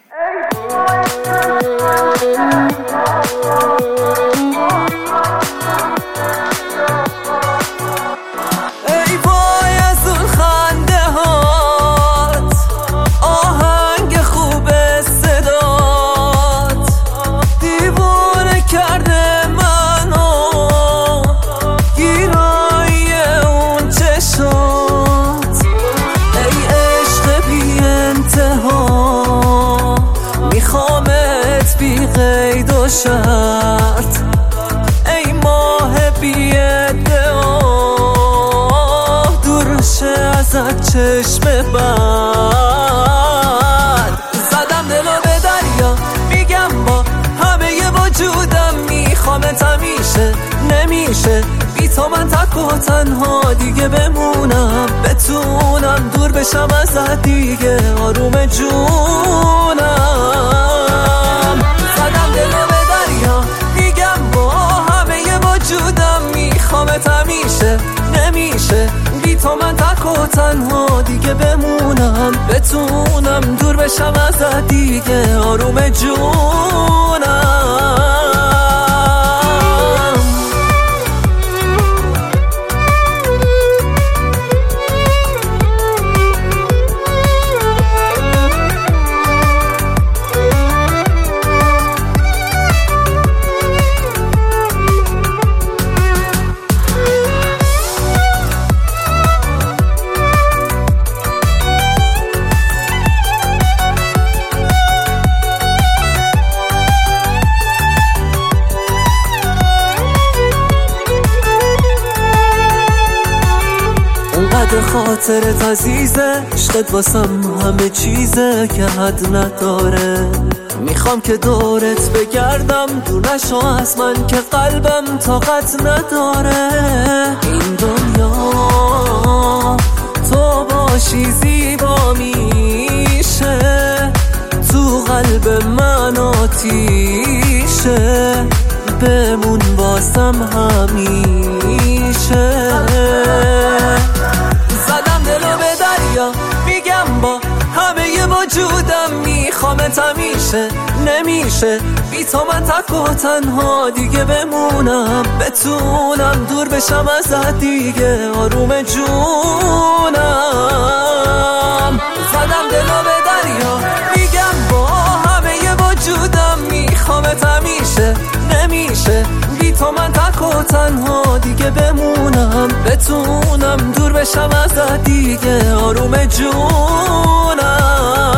ای وای از اون خنده هات، آهنگ خوب صدات، دیوانه کرده منو، گیرایی اون چشات. ای عشق بی انتها، میخوامت بی قید و شرط، ای ماه بی ادعا، دور شه ازت چشم بد. زدم دلو به دریا، میگم با همه وجودم میخوامت همیشه، نمیشه بی تو من تک و تنها دیگه بمونم، بتونم دور بشم ازت دیگه آروم جونم. زدم دلو به دریا، میگم با همه وجودم میخوامت همیشه، نمیشه بی تو من تک و تنها دیگه بمونم، بتونم دور بشم ازت دیگه آروم جونم. اونقدر خاطرت عزیزه، عشقت واسم همه چیزه که حد نداره، میخوام که دورت بگردم، دور نشو از من که قلبم طاقت نداره. این دنیا تو باشی زیبا میشه، تو قلب من آتیشه، بمون واسم همیشه. زدم دلو به دریا، میگم با همه وجودم میخوامت همیشه، نمیشه بی تو من تک و تنها دیگه بمونم، بتونم دور بشم ازت دیگه آروم جونم. زدم دلو به دریا، میگم با همه وجودم میخوامت همیشه، نمیشه بی تو من تک و تنها دیگه بمونم، بتونم دور بشم ازت دیگه آروم جونم.